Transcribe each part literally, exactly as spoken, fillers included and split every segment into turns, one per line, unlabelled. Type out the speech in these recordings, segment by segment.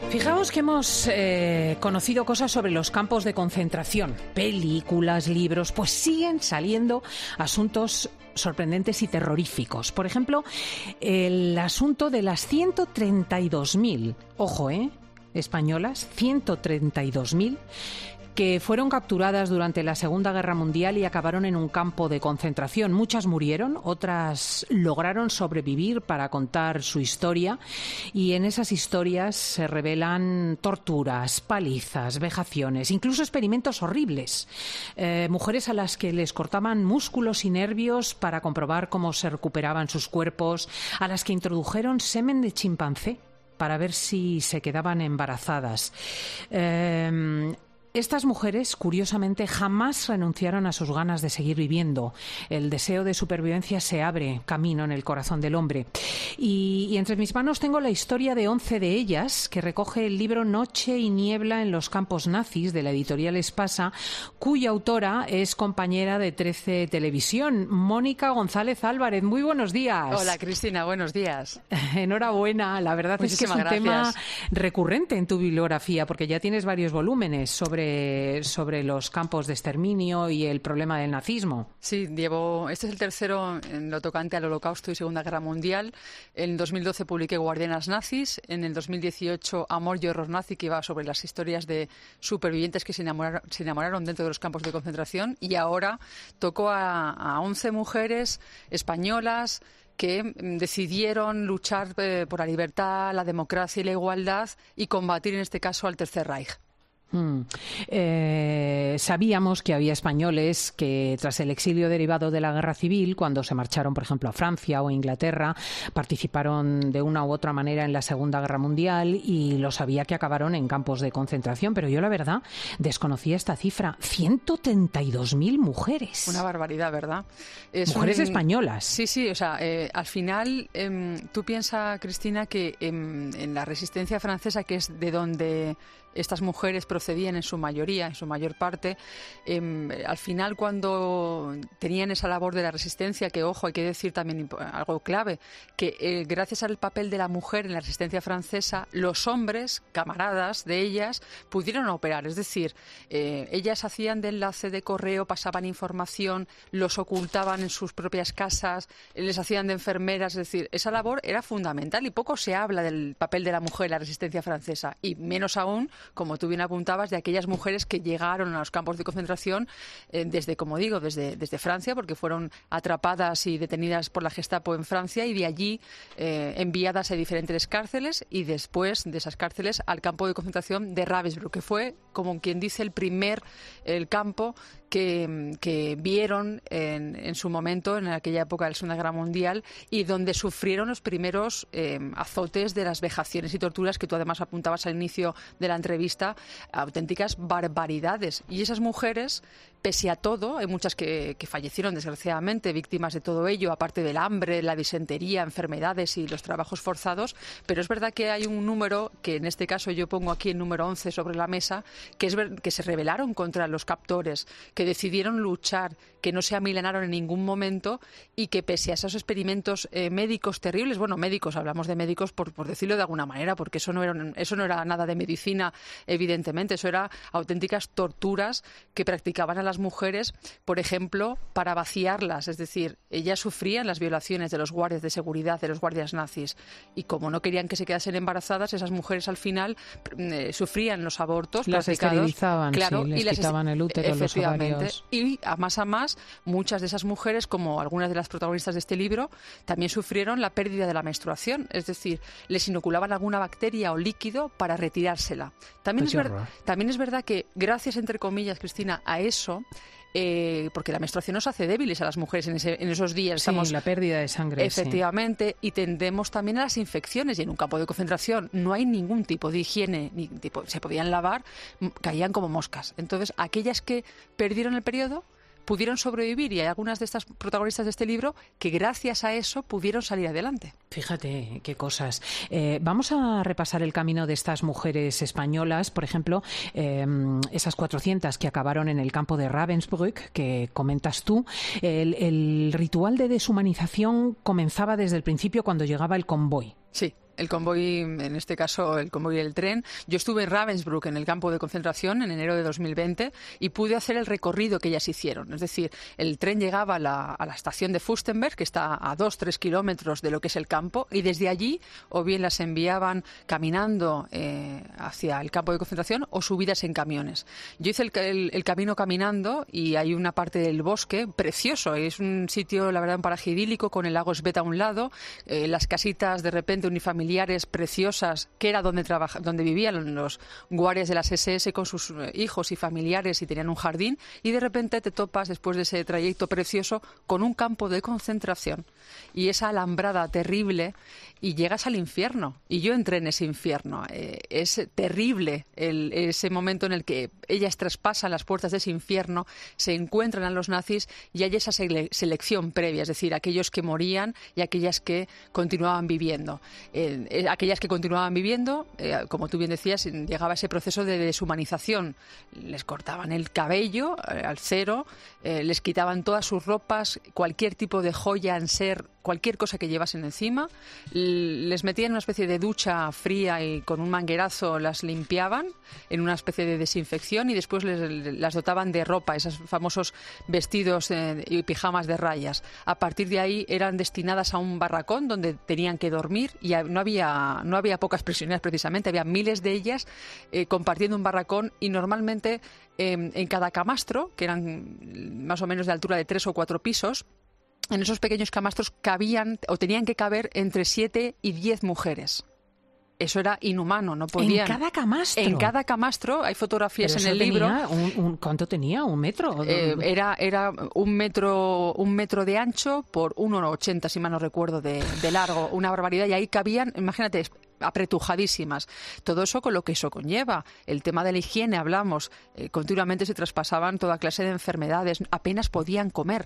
Fijaos que hemos eh, conocido cosas sobre los campos de concentración, películas, libros, pues siguen saliendo asuntos sorprendentes y terroríficos. Por ejemplo, el asunto de las ciento treinta y dos mil, ojo, ¿eh?, españolas, ciento treinta y dos mil, que fueron capturadas durante la Segunda Guerra Mundial y acabaron en un campo de concentración. Muchas murieron, otras lograron sobrevivir para contar su historia, y en esas historias se revelan torturas, palizas, vejaciones, incluso experimentos horribles. Eh, mujeres a las que les cortaban músculos y nervios para comprobar cómo se recuperaban sus cuerpos, a las que introdujeron semen de chimpancé para ver si se quedaban embarazadas. Eh, Estas mujeres, curiosamente, jamás renunciaron a sus ganas de seguir viviendo. El deseo de supervivencia se abre camino en el corazón del hombre. Y, y entre mis manos tengo la historia de once de ellas, que recoge el libro Noche y niebla en los campos nazis, de la editorial Espasa, cuya autora es compañera de trece Televisión, Mónica González Álvarez. Muy buenos días.
Hola, Cristina, buenos días.
Enhorabuena. La verdad
Muchísimas
es que es un
gracias.
tema recurrente en tu bibliografía, porque ya tienes varios volúmenes sobre Sobre, sobre los campos de exterminio y el problema del nazismo.
Sí, llevo, este es el tercero en lo tocante al Holocausto y Segunda Guerra Mundial. En dos mil doce publiqué Guardianas nazis. En el dos mil dieciocho Amor y horror nazi, que iba sobre las historias de supervivientes que se enamoraron, se enamoraron dentro de los campos de concentración. Y ahora tocó a, a once mujeres españolas que decidieron luchar eh, por la libertad, la democracia y la igualdad, y combatir en este caso al Tercer Reich.
Hmm. Eh, sabíamos que había españoles que, tras el exilio derivado de la guerra civil, cuando se marcharon, por ejemplo, a Francia o Inglaterra, participaron de una u otra manera en la Segunda Guerra Mundial, y lo sabía que acabaron en campos de concentración. Pero yo, la verdad, desconocía esta cifra. ciento treinta y dos mil mujeres.
Una barbaridad, ¿verdad? Es
mujeres
un...
españolas.
Sí, sí, o sea, eh, al final, eh, tú piensas, Cristina, que eh, en la resistencia francesa, que es de donde estas mujeres procedían en su mayoría, en su mayor parte, eh, al final, cuando tenían esa labor de la resistencia, que, ojo, hay que decir también algo clave, que eh, gracias al papel de la mujer en la resistencia francesa, los hombres, camaradas de ellas, pudieron operar. Es decir, eh, ellas hacían de enlace de correo, pasaban información, los ocultaban en sus propias casas, les hacían de enfermeras. Es decir, esa labor era fundamental, y poco se habla del papel de la mujer en la resistencia francesa, y menos aún, como tú bien apuntabas, de aquellas mujeres que llegaron a los campos de concentración eh, desde, como digo, desde, desde Francia, porque fueron atrapadas y detenidas por la Gestapo en Francia, y de allí eh, enviadas a diferentes cárceles, y después de esas cárceles al campo de concentración de Ravensbrück, que fue, como quien dice, el primer el campo que, que vieron en, en su momento, en aquella época de la Segunda Guerra Mundial, y donde sufrieron los primeros eh, azotes de las vejaciones y torturas que tú además apuntabas al inicio de la entrevista, auténticas barbaridades. Y esas mujeres, pese a todo, hay muchas que, que fallecieron desgraciadamente, víctimas de todo ello, aparte del hambre, la disentería, enfermedades y los trabajos forzados, pero es verdad que hay un número, que en este caso yo pongo aquí el número once sobre la mesa, que es ver, que se rebelaron contra los captores, que decidieron luchar, que no se amilenaron en ningún momento, y que pese a esos experimentos eh, médicos terribles, bueno, médicos, hablamos de médicos por, por decirlo de alguna manera, porque eso no era, eso no era nada de medicina, evidentemente, eso era auténticas torturas que practicaban a las mujeres, por ejemplo, para vaciarlas. Es decir, ellas sufrían las violaciones de los guardias de seguridad, de los guardias nazis, y como no querían que se quedasen embarazadas, esas mujeres al final eh, sufrían los abortos
las
practicados,
esterilizaban,
claro,
sí, les
y les
quitaban el útero, los ovarios.
Y a más a más, muchas de esas mujeres, como algunas de las protagonistas de este libro, también sufrieron la pérdida de la menstruación. Es decir, les inoculaban alguna bacteria o líquido para retirársela. También,
Pues
es, ver, también es verdad que, gracias, entre comillas, Cristina, a eso, Eh, porque la menstruación nos hace débiles a las mujeres en, ese, en esos días.
Sí,
Estamos,
la pérdida de sangre.
Efectivamente,
sí.
Y tendemos también a las infecciones. Y en un campo de concentración no hay ningún tipo de higiene, ni tipo, se podían lavar, caían como moscas. Entonces, aquellas que perdieron el periodo pudieron sobrevivir, y hay algunas de estas protagonistas de este libro que gracias a eso pudieron salir adelante.
Fíjate qué cosas. Eh, vamos a repasar el camino de estas mujeres españolas, por ejemplo, eh, esas cuatrocientas que acabaron en el campo de Ravensbrück, que comentas tú. El, el ritual de deshumanización comenzaba desde el principio, cuando llegaba el convoy.
Sí. el convoy, en este caso el convoy del tren. Yo estuve en Ravensbrück, en el campo de concentración, en enero de dos mil veinte, y pude hacer el recorrido que ellas hicieron. Es decir, el tren llegaba a la, a la estación de Fürstenberg, que está a dos, tres kilómetros de lo que es el campo, y desde allí o bien las enviaban caminando eh, hacia el campo de concentración o subidas en camiones. Yo hice el, el, el camino caminando y hay una parte del bosque precioso. Es un sitio, la verdad, un paraje idílico con el lago Sveta a un lado, eh, las casitas de repente unifamiliares preciosas, que era donde trabaja, donde vivían los guardias de las ese ese con sus hijos y familiares y tenían un jardín, y de repente te topas, después de ese trayecto precioso, con un campo de concentración y esa alambrada terrible, y llegas al infierno. Y yo entré en ese infierno. Eh, es terrible el, ese momento en el que ellas traspasan las puertas de ese infierno, se encuentran a los nazis y hay esa sele- selección previa, es decir, aquellos que morían y aquellas que continuaban viviendo. Eh, eh, aquellas que continuaban viviendo, eh, como tú bien decías, llegaba ese proceso de deshumanización. Les cortaban el cabello eh, al cero, eh, les quitaban todas sus ropas, cualquier tipo de joya, en ser, cualquier cosa que llevasen encima, les metían en una especie de ducha fría y con un manguerazo las limpiaban en una especie de desinfección, y después les, las dotaban de ropa, esos famosos vestidos eh, y pijamas de rayas. A partir de ahí eran destinadas a un barracón donde tenían que dormir, y no había, no había pocas prisioneras precisamente, había miles de ellas eh, compartiendo un barracón, y normalmente eh, en cada camastro, que eran más o menos de altura de tres o cuatro pisos, en esos pequeños camastros cabían o tenían que caber entre siete y diez mujeres. Eso era inhumano, no podían.
¿En cada camastro?
En cada camastro, hay fotografías en el libro.
Un, un, ¿Cuánto tenía? ¿Un metro?
Eh, era era un metro un metro de ancho por uno ochenta, si mal no recuerdo, de, de largo. Una barbaridad. Y ahí cabían, imagínate, apretujadísimas. Todo eso con lo que eso conlleva. El tema de la higiene, hablamos. Eh, continuamente se traspasaban toda clase de enfermedades. Apenas podían comer.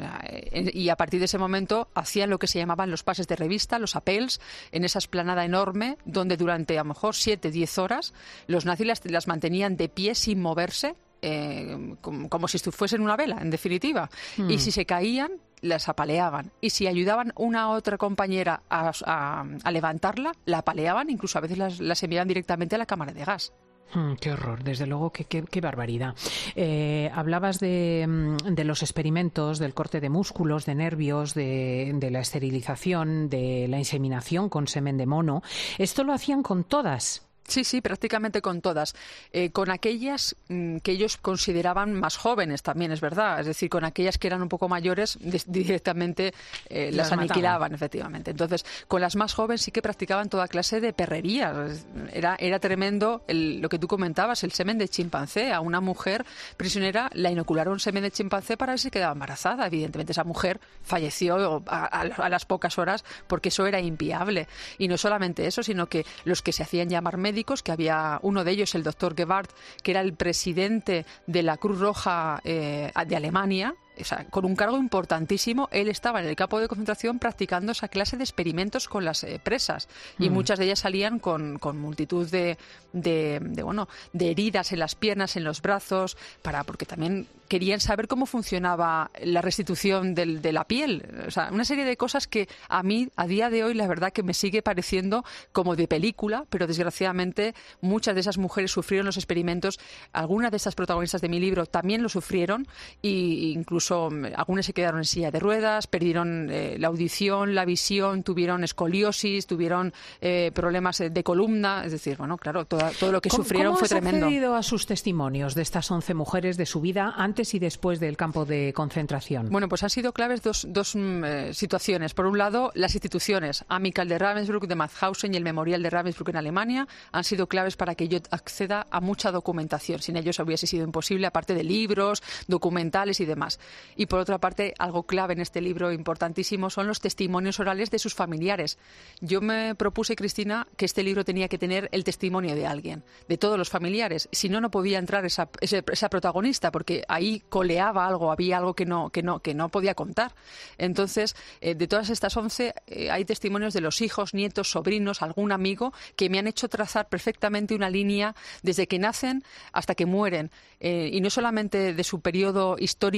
Eh, y a partir de ese momento hacían lo que se llamaban los pases de revista, los appels, en esa esplanada enorme, donde durante a lo mejor siete, diez horas los nazis las, las mantenían de pie sin moverse, eh, como, como si fuesen una vela, en definitiva. Mm. Y si se caían, las apaleaban. Y si ayudaban una a otra compañera a, a, a levantarla, la apaleaban, incluso a veces las, las enviaban directamente a la cámara de gas.
Mm, qué horror, desde luego, qué, qué, qué barbaridad. Eh, hablabas de, de los experimentos, del corte de músculos, de nervios, de, de la esterilización, de la inseminación con semen de mono. Esto lo hacían con todas.
Sí, sí, prácticamente con todas. Eh, con aquellas mmm, que ellos consideraban más jóvenes también, es verdad. Es decir, con aquellas que eran un poco mayores, de- directamente eh, las, las aniquilaban, efectivamente. Entonces, con las más jóvenes sí que practicaban toda clase de perrerías. Era, era tremendo el, lo que tú comentabas, el semen de chimpancé. A una mujer prisionera la inocularon semen de chimpancé para ver si quedaba embarazada. Evidentemente, esa mujer falleció a, a, a las pocas horas porque eso era inviable. Y no solamente eso, sino que los que se hacían llamar médicos, que había uno de ellos, el doctor Gebhardt, que era el presidente de la Cruz Roja eh, de Alemania, o sea, con un cargo importantísimo. Él estaba en el campo de concentración practicando esa clase de experimentos con las eh, presas, y mm. muchas de ellas salían con, con multitud de, de, de, bueno, de heridas en las piernas, en los brazos, para porque también querían saber cómo funcionaba la restitución del, de la piel. O sea, una serie de cosas que a mí, a día de hoy, la verdad que me sigue pareciendo como de película, pero desgraciadamente muchas de esas mujeres sufrieron los experimentos. Algunas de estas protagonistas de mi libro también lo sufrieron, y incluso algunas se quedaron en silla de ruedas, perdieron eh, la audición, la visión, tuvieron escoliosis, tuvieron eh, problemas de columna. Es decir, bueno, claro, toda, todo lo que sufrieron fue tremendo.
¿Cómo has accedido a sus testimonios de estas once mujeres, de su vida antes y después del campo de concentración?
Bueno, pues han sido claves dos, dos eh, situaciones. Por un lado, las instituciones, Amical de Ravensbrück, de Mauthausen y el Memorial de Ravensbrück en Alemania, han sido claves para que yo acceda a mucha documentación. Sin ellos hubiese sido imposible, aparte de libros, documentales y demás. Y por otra parte, algo clave en este libro importantísimo son los testimonios orales de sus familiares. Yo me propuse, Cristina, que este libro tenía que tener el testimonio de alguien, de todos los familiares. Si no, no podía entrar esa, esa, esa protagonista, porque ahí coleaba algo, había algo que no, que no, que no podía contar. Entonces, eh, de todas estas once, eh, hay testimonios de los hijos, nietos, sobrinos, algún amigo, que me han hecho trazar perfectamente una línea desde que nacen hasta que mueren. Eh, y no solamente de su periodo histórico,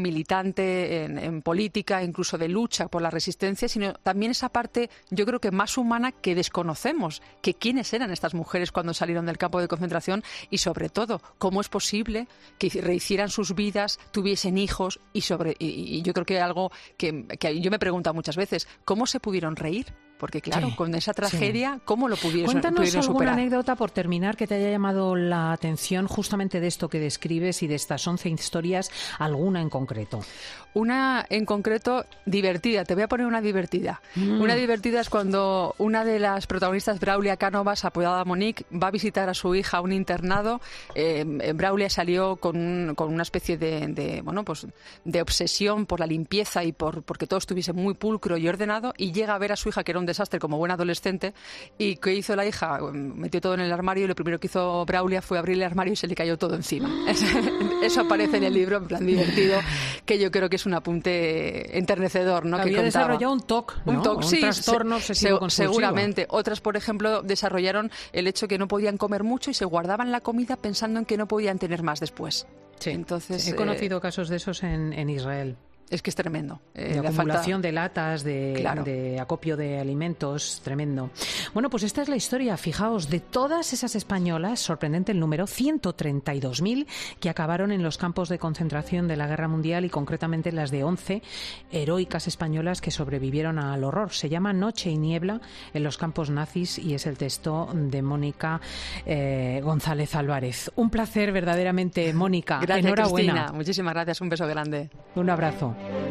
militante en, en política, incluso de lucha por la resistencia, sino también esa parte, yo creo que más humana, que desconocemos, que quiénes eran estas mujeres cuando salieron del campo de concentración y, sobre todo, cómo es posible que rehicieran sus vidas, tuviesen hijos y, sobre, y, y yo creo que algo que, que yo me he preguntado muchas veces, ¿cómo se pudieron reír? Porque claro, sí, con esa tragedia, sí. ¿cómo lo pudieron,
Cuéntanos
pudieron superar?
Cuéntanos alguna anécdota, por terminar, que te haya llamado la atención justamente de esto que describes y de estas once historias, alguna en concreto.
Una en concreto divertida, te voy a poner una divertida. Mm. Una divertida es cuando una de las protagonistas, Braulia Cánovas, apodada Monique, va a visitar a su hija a un internado. Eh, Braulia salió con, con una especie de, de, bueno, pues, de obsesión por la limpieza y por porque todo estuviese muy pulcro y ordenado, y llega a ver a su hija, que era un desastre como buena adolescente. ¿Y qué hizo la hija? Metió todo en el armario y lo primero que hizo Braulia fue abrir el armario y se le cayó todo encima. Eso aparece en el libro, en plan divertido, que yo creo que es un apunte enternecedor, ¿no?
Había
que
desarrollado un T O C, ¿no?
Un T O C,
un
sí,
trastorno obsesivo compulsivo.
Seguramente. Otras, por ejemplo, desarrollaron el hecho que no podían comer mucho y se guardaban la comida pensando en que no podían tener más después.
Sí,
entonces
sí, he conocido
eh,
casos de esos en, en Israel.
Es que es tremendo.
Eh, de acumulación falta... de latas, de, claro. de acopio de alimentos, tremendo. Bueno, pues esta es la historia, fijaos, de todas esas españolas, sorprendente el número, ciento treinta y dos mil, que acabaron en los campos de concentración de la Guerra Mundial, y concretamente las de once heroicas españolas que sobrevivieron al horror. Se llama Noche y niebla en los campos nazis y es el texto de Mónica eh, González Álvarez. Un placer verdaderamente, Mónica.
Gracias,
enhorabuena.
Cristina. Muchísimas gracias, un beso grande.
Un abrazo.